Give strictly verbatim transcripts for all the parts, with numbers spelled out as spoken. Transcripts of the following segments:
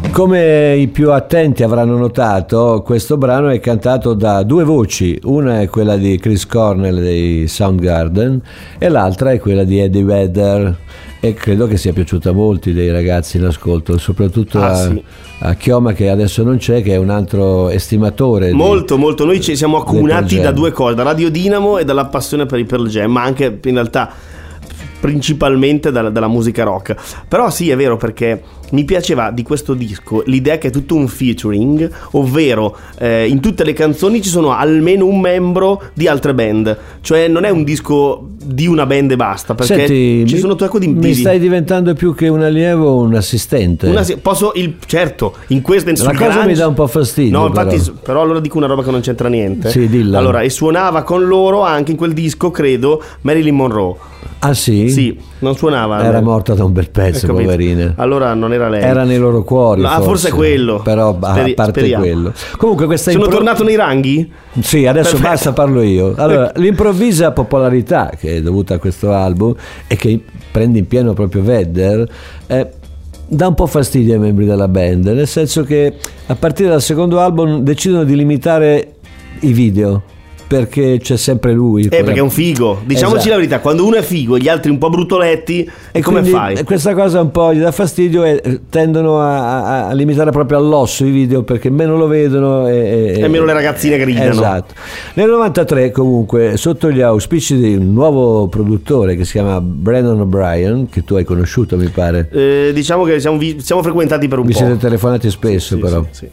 Come i più attenti avranno notato, questo brano è cantato da due voci, una è quella di Chris Cornell dei Soundgarden e l'altra è quella di Eddie Vedder, e credo che sia piaciuta a molti dei ragazzi in ascolto, soprattutto ah, a, sì. a Chioma, che adesso non c'è, che è un altro estimatore molto di, molto noi ci siamo accomunati da due cose, da Radio Dinamo e dalla passione per i Pearl Jam, ma anche in realtà principalmente dalla, dalla musica rock. Però sì, è vero, perché mi piaceva di questo disco l'idea che è tutto un featuring, ovvero eh, in tutte le canzoni ci sono almeno un membro di altre band, cioè non è un disco di una band e basta, perché Senti, ci mi, sono un sacco di mi stai diventando più che un allievo un assistente. Una, posso il certo in questa la cosa grunge, mi dà un po' fastidio. No, infatti, però. però allora dico una roba che non c'entra niente. Sì, dilla. Allora, e suonava con loro anche in quel disco, credo, Marilyn Monroe. Ah sì? Sì, non suonava. Era morta da un bel pezzo, poverina. Allora non era lei. Era nei loro cuori. Ah, forse, forse è quello. Però Speri- a parte speriamo. quello. Comunque questa Sono impro- tornato nei ranghi? Sì, adesso Perfetto. basta, parlo io. Allora, l'improvvisa popolarità che è dovuta a questo album e che prende in pieno proprio Vedder eh, dà un po' fastidio ai membri della band, nel senso che a partire dal secondo album decidono di limitare i video, perché c'è sempre lui. Eh, quella... perché è un figo. Diciamoci Esatto. la verità, quando uno è figo e gli altri un po' brutoletti, E come quindi fai? Questa cosa un po' gli dà fastidio e tendono a, a, a limitare proprio all'osso i video, perché meno lo vedono e, E meno le ragazzine gridano. Esatto. Nel novantatré comunque, sotto gli auspici di un nuovo produttore che si chiama Brandon O'Brien, che tu hai conosciuto mi pare, Eh, diciamo che siamo, vi- siamo frequentati per un vi po'. siete telefonati spesso. Sì, però sì, sì.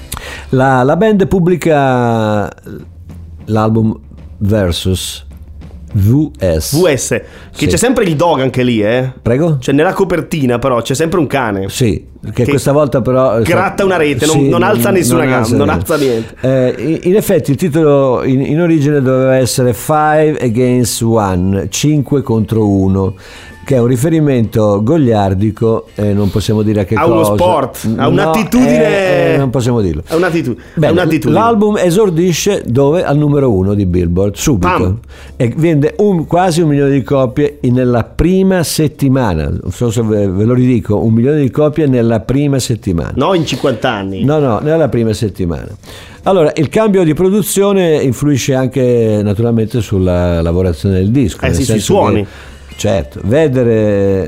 La, la band pubblica l'album Versus V S. V S, che Sì. c'è sempre il dog anche lì, eh? Prego? Cioè nella copertina però c'è sempre un cane. Sì, che, Che questa volta però gratta una rete, non- sì, non alza nessuna gamba, non alza niente. Eh, in- in effetti il titolo in, in origine doveva essere Five Against One, cinque contro uno, che è un riferimento goliardico, e non possiamo dire a che A cosa. uno sport, a No, un'attitudine- eh, eh, non possiamo dirlo. È un'attitu- è Bene, un'attitudine. l'album esordisce dove? Al numero uno di Billboard, subito. Pam. E vende un, quasi un milione di copie nella prima settimana. Non so se ve, ve lo ridico, un milione di copie nella prima settimana. No, in cinquanta anni. No, no, nella prima settimana. Allora, il cambio di produzione influisce anche naturalmente sulla lavorazione del disco. Eh nel sì, sui senso suoni. che, certo, Vedere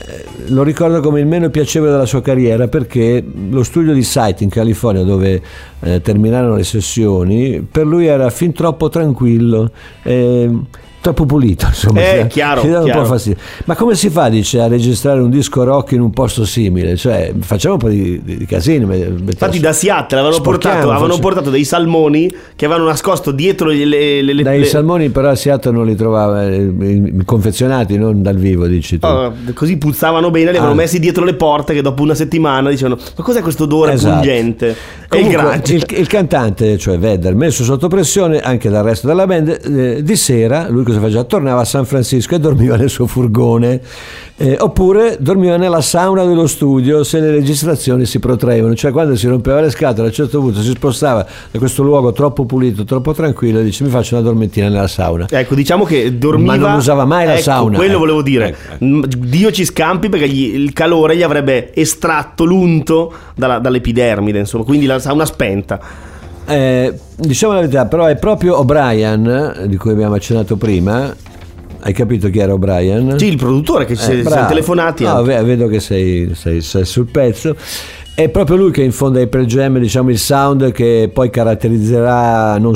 lo ricordo come il meno piacevole della sua carriera, perché lo studio di Site in California, dove eh, terminarono le sessioni, per lui era fin troppo tranquillo. Eh, troppo pulito, insomma. Eh, chiaro, Ci dava un chiaro. po' fastidio. Ma come si fa, dice, a registrare un disco rock in un posto simile? Cioè, facciamo un po' di, di, di casini. Infatti da Seattle avevano, Sporchiamo, portato, avevano facciamo- portato dei salmoni che avevano nascosto dietro le, le, le, Dai le- salmoni però a Seattle non li trovava, eh, confezionati, non dal vivo, dici tu. Oh, così puzzavano bene, li avevano Ah. messi dietro le porte, che dopo una settimana dicevano: ma cos'è questo odore Esatto. pungente? E il Comunque, grunge. il, il cantante, cioè Vedder, messo sotto pressione anche dal resto della band, eh, di sera lui cosa faceva? Tornava a San Francisco e dormiva nel suo furgone, eh, oppure dormiva nella sauna dello studio se le registrazioni si protraevano, cioè quando si rompeva le scatole a un certo punto si spostava da questo luogo troppo pulito, troppo tranquillo, e dice: mi faccio una dormitina nella sauna. Ecco, diciamo che dormiva. Ma non usava mai la ecco, sauna. Quello Ecco, volevo dire. ecco, Mm, Dio ci scampi, perché gli- il calore gli avrebbe estratto l'unto dalla- dall'epidermide, insomma, quindi la sauna spenta. Eh, diciamo la verità, però è proprio O'Brien, di cui abbiamo accennato prima. Hai capito chi era O'Brien? Sì, il produttore che ci Eh, si- si bravo. siamo telefonati. No, anche. ve- vedo che sei, sei- sei sul pezzo. È proprio lui che infonda ai Pearl Jam, diciamo, il sound che poi caratterizzerà non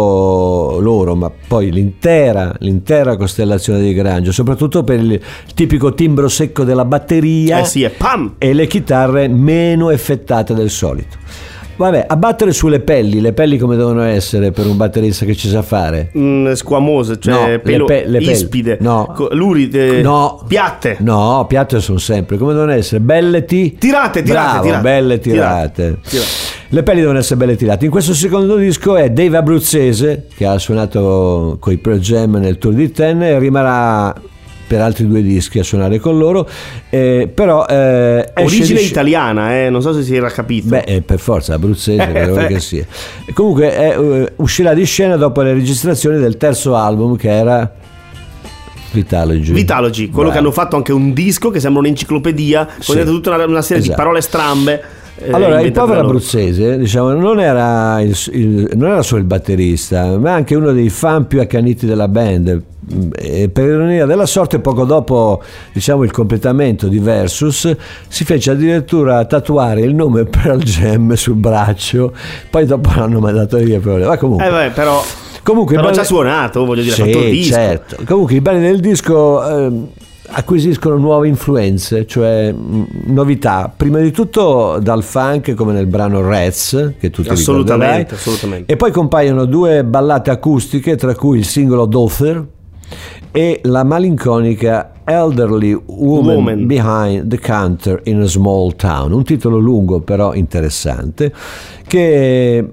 solo loro, ma poi l'intera, l'intera costellazione di grunge, soprattutto per il tipico timbro secco della batteria Eh sì, è pam! e le chitarre meno effettate del solito. Vabbè, a battere sulle pelli, le pelli come devono essere per un batterista che ci sa fare? Mm, squamose, cioè No, le pelo pe- le pelli. ispide, No. co- luride, No. piatte. No, piatte sono sempre, come devono essere? Belle ti... Tirate, tirate, Bravo, tirate. belle tirate. Tirate, tirate. Le pelli devono essere belle tirate. In questo secondo disco è Dave Abruzzese, che ha suonato coi Pearl Jam nel Tour di Ten e rimarrà per altri due dischi a suonare con loro, eh, però eh, esce Origine di- italiana, eh, non so se si era capito. Beh, eh, per forza abruzzese, Eh, credo beh. che sia. E comunque eh, eh, uscirà di scena dopo le registrazioni del terzo album, che era Vitalogy. Vitalogy, quello Bravo. che hanno fatto anche un disco che sembra un'enciclopedia, con Sì. dentro tutta una, una serie Esatto. di parole strambe. eh, allora il povero abruzzese, diciamo, non era, il, il, non era solo il batterista, ma anche uno dei fan più accaniti della band. E per ironia della sorte, poco dopo, diciamo, il completamento di Versus, si fece addirittura tatuare il nome Pearl Jam sul braccio, poi dopo l'hanno mandato via. Ma comunque, eh beh, però, comunque però belli... ci ha suonato, voglio dire, sì, ha fatto il disco. Certo. Comunque i brani del disco eh, acquisiscono nuove influenze, cioè mh, novità, prima di tutto dal funk, come nel brano Rats, che tutti assolutamente, assolutamente. E poi compaiono due ballate acustiche, tra cui il singolo Dother e la malinconica Elderly Woman, Woman Behind the Counter in a Small Town, un titolo lungo però interessante, che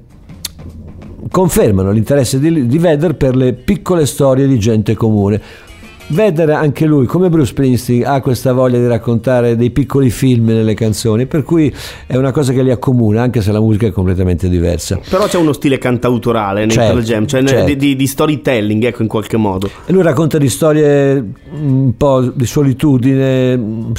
confermano l'interesse di, di Vedder per le piccole storie di gente comune. Vedder, anche lui, come Bruce Springsteen, ha questa voglia di raccontare dei piccoli film nelle canzoni, per cui è una cosa che li accomuna, anche se la musica è completamente diversa. Però c'è uno stile cantautorale nei Pearl Jam, cioè certo. di, di, di storytelling, ecco, in qualche modo. E lui racconta di storie un po' di solitudine,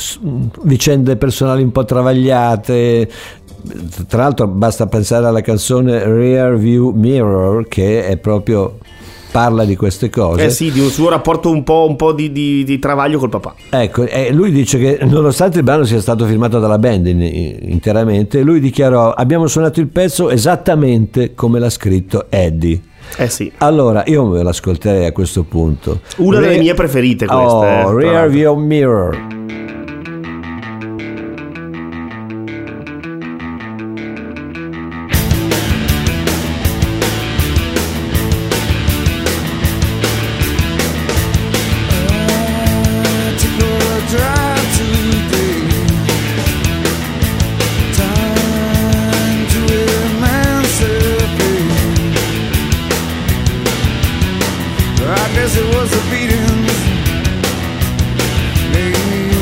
vicende personali un po' travagliate. Tra l'altro basta pensare alla canzone Rear View Mirror, che è proprio... parla di queste cose. Eh sì, di un suo rapporto un po', un po' di, di, di travaglio col papà. Ecco, e lui dice che nonostante il brano sia stato firmato dalla band in, in, interamente, lui dichiarò: abbiamo suonato il pezzo esattamente come l'ha scritto Eddie. Eh sì. Allora, io me l'ascolterei a questo punto. Una Re- delle mie preferite queste. Oh, Rear View Mirror. It was a beating. Maybe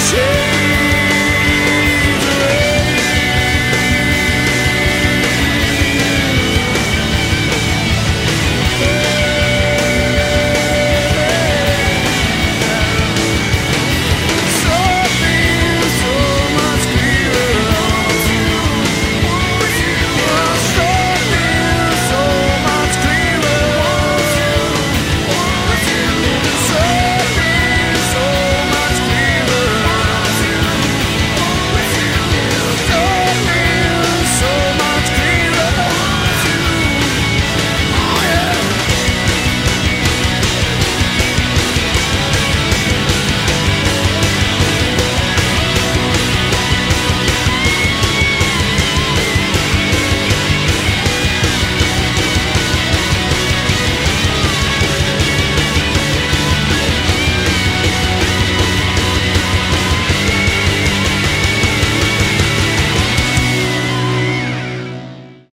share.